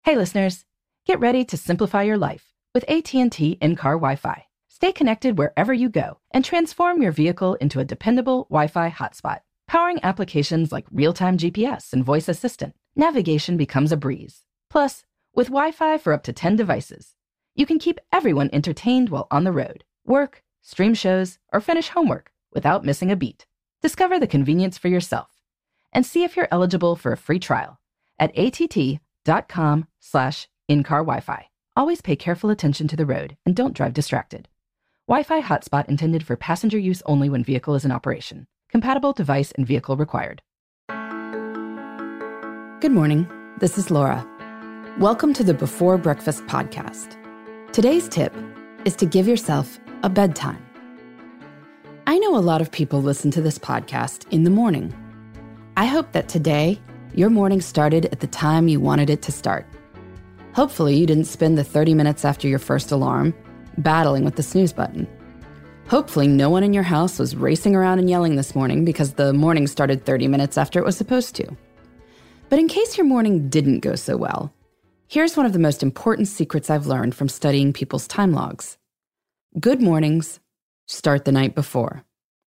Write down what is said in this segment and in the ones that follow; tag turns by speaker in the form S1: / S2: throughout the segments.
S1: Hey listeners, get ready to simplify your life with AT&T in-car Wi-Fi. Stay connected wherever you go and transform your vehicle into a dependable Wi-Fi hotspot. Powering applications like real-time GPS and voice assistant, navigation becomes a breeze. Plus, with Wi-Fi for up to 10 devices, you can keep everyone entertained while on the road, work, stream shows, or finish homework without missing a beat. Discover the convenience for yourself and see if you're eligible for a free trial at att.com/in-car Wi-Fi. Always pay careful attention to the road and don't drive distracted. Wi-Fi hotspot intended for passenger use only when vehicle is in operation. Compatible device and vehicle required.
S2: Good morning. This is Laura. Welcome to the Before Breakfast podcast. Today's tip is to give yourself a bedtime. I know a lot of people listen to this podcast in the morning. I hope that today your morning started at the time you wanted it to start. Hopefully you didn't spend the 30 minutes after your first alarm battling with the snooze button. Hopefully no one in your house was racing around and yelling this morning because the morning started 30 minutes after it was supposed to. But in case your morning didn't go so well, here's one of the most important secrets I've learned from studying people's time logs. Good mornings start the night before.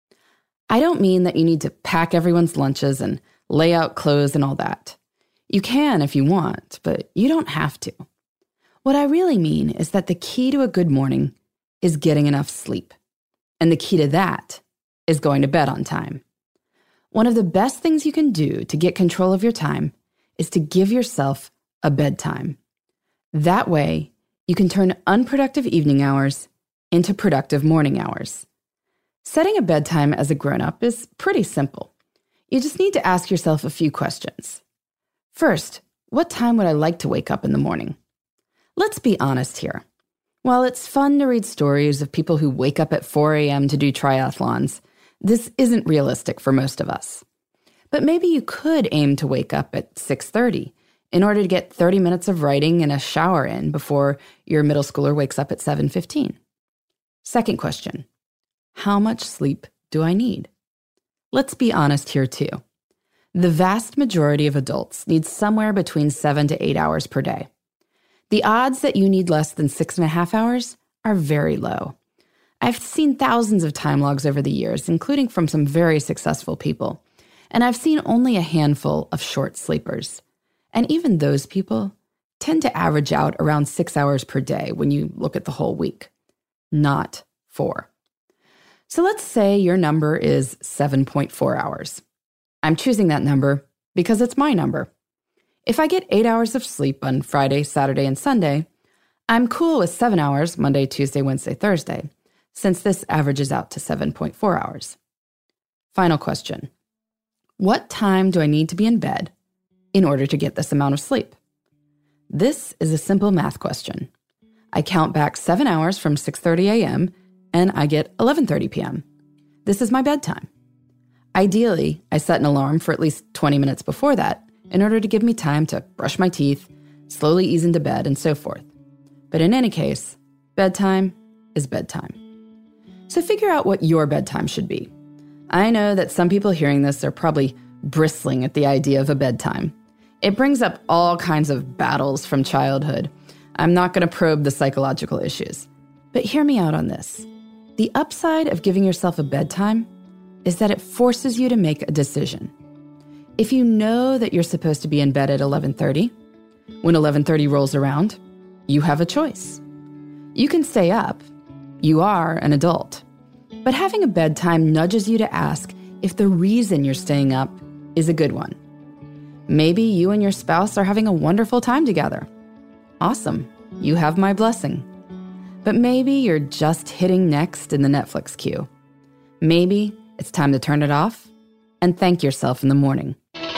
S2: I don't mean that you need to pack everyone's lunches and lay out clothes and all that. You can if you want, but you don't have to. What I really mean is that the key to a good morning is getting enough sleep. And the key to that is going to bed on time. One of the best things you can do to get control of your time is to give yourself a bedtime. That way, you can turn unproductive evening hours into productive morning hours. Setting a bedtime as a grown-up is pretty simple. You just need to ask yourself a few questions. First, what time would I like to wake up in the morning? Let's be honest here. While it's fun to read stories of people who wake up at 4 a.m. to do triathlons, this isn't realistic for most of us. But maybe you could aim to wake up at 6:30 in order to get 30 minutes of writing and a shower in before your middle schooler wakes up at 7:15. Second question, how much sleep do I need? Let's be honest here too. The vast majority of adults need somewhere between 7 to 8 hours per day. The odds that you need less than 6.5 hours are very low. I've seen thousands of time logs over the years, including from some very successful people, and I've seen only a handful of short sleepers. And even those people tend to average out around 6 hours per day when you look at the whole week, not 4. So let's say your number is 7.4 hours. I'm choosing that number because it's my number. If I get 8 hours of sleep on Friday, Saturday, and Sunday, I'm cool with 7 hours Monday, Tuesday, Wednesday, Thursday, since this averages out to 7.4 hours. Final question. What time do I need to be in bed in order to get this amount of sleep? This is a simple math question. I count back 7 hours from 6:30 a.m. and I get 11:30 p.m. This is my bedtime. Ideally, I set an alarm for at least 20 minutes before that in order to give me time to brush my teeth, slowly ease into bed, and so forth. But in any case, bedtime is bedtime. So figure out what your bedtime should be. I know that some people hearing this are probably bristling at the idea of a bedtime. It brings up all kinds of battles from childhood. I'm not going to probe the psychological issues. But hear me out on this. The upside of giving yourself a bedtime is that it forces you to make a decision. If you know that you're supposed to be in bed at 11:30, when 11:30 rolls around, you have a choice. You can stay up. You are an adult. But having a bedtime nudges you to ask if the reason you're staying up is a good one. Maybe you and your spouse are having a wonderful time together. Awesome. You have my blessing. But maybe you're just hitting next in the Netflix queue. Maybe it's time to turn it off and thank yourself in the morning.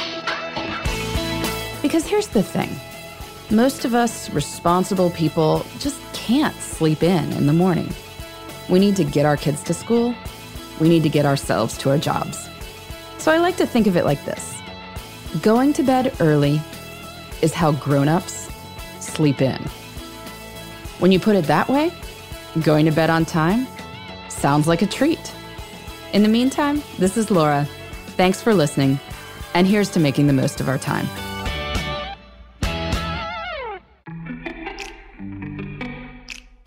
S2: Because here's the thing. Most of us responsible people just can't sleep in the morning. We need to get our kids to school. We need to get ourselves to our jobs. So I like to think of it like this. Going to bed early is how grown-ups sleep in. When you put it that way, going to bed on time sounds like a treat. In the meantime, this is Laura. Thanks for listening, and here's to making the most of our time.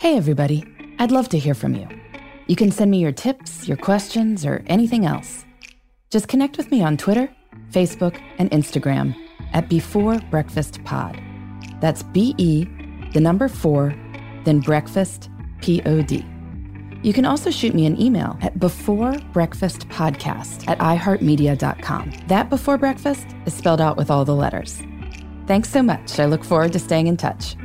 S2: Hey everybody, I'd love to hear from you. You can send me your tips, your questions, or anything else. Just connect with me on Twitter, Facebook, and Instagram at Before Breakfast Pod. That's BE, the number 4, then breakfast, POD. You can also shoot me an email at beforebreakfastpodcast@iheartmedia.com. That Before Breakfast is spelled out with all the letters. Thanks so much. I look forward to staying in touch.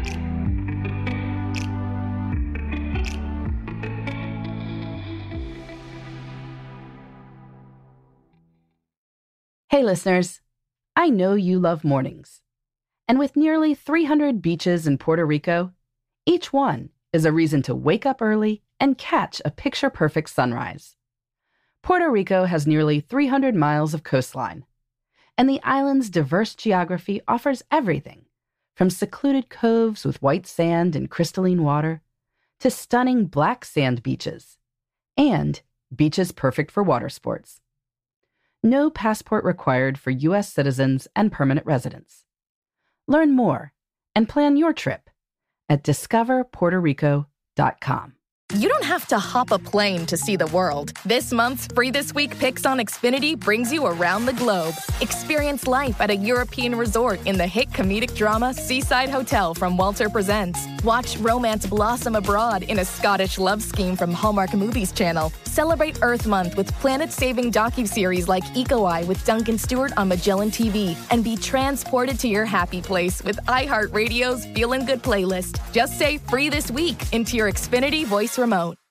S1: Hey listeners, I know you love mornings. And with nearly 300 beaches in Puerto Rico, each one is a reason to wake up early and catch a picture-perfect sunrise. Puerto Rico has nearly 300 miles of coastline, and the island's diverse geography offers everything from secluded coves with white sand and crystalline water to stunning black sand beaches and beaches perfect for water sports. No passport required for U.S. citizens and permanent residents. Learn more and plan your trip at discoverpuertorico.com.
S3: You don't have to hop a plane to see the world. This month's Free This Week Picks on Xfinity brings you around the globe. Experience life at a European resort in the hit comedic drama Seaside Hotel from Walter Presents. Watch romance blossom abroad in a Scottish love scheme from Hallmark Movies Channel. Celebrate Earth Month with planet-saving docuseries like Eco Eye with Duncan Stewart on Magellan TV. And be transported to your happy place with iHeartRadio's Feelin' Good playlist. Just say Free This Week into your Xfinity voice remote.